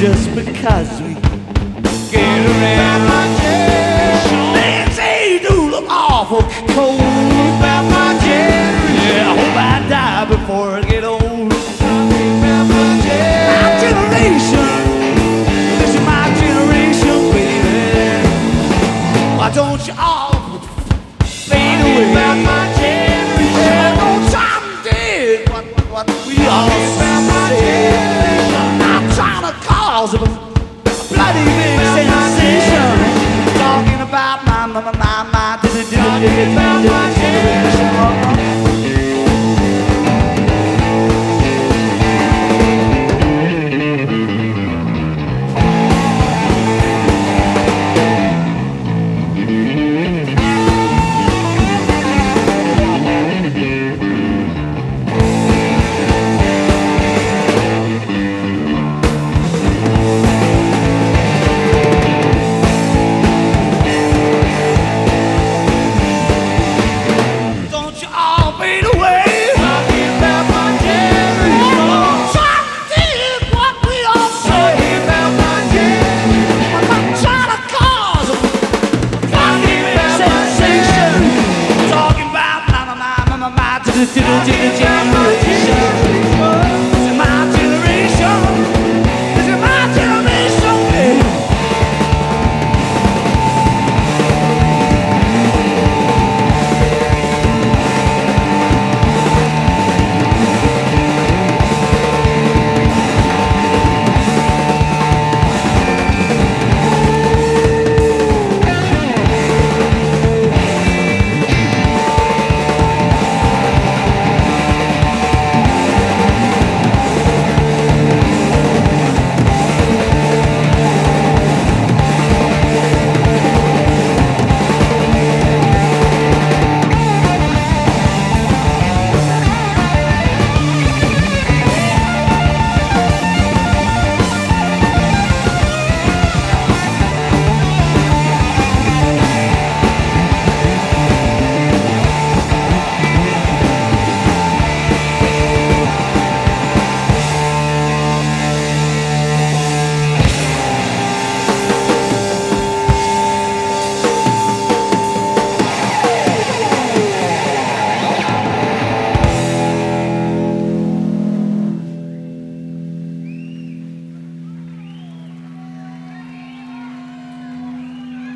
just because we get around. Things they do look awful cold. Yeah, I hope I die before I get old. My generation, this is my generation, baby. Why don't you all fade away? Yeah, no time did what we all say. I'm trying to cause a bloody big sensation, talking about my my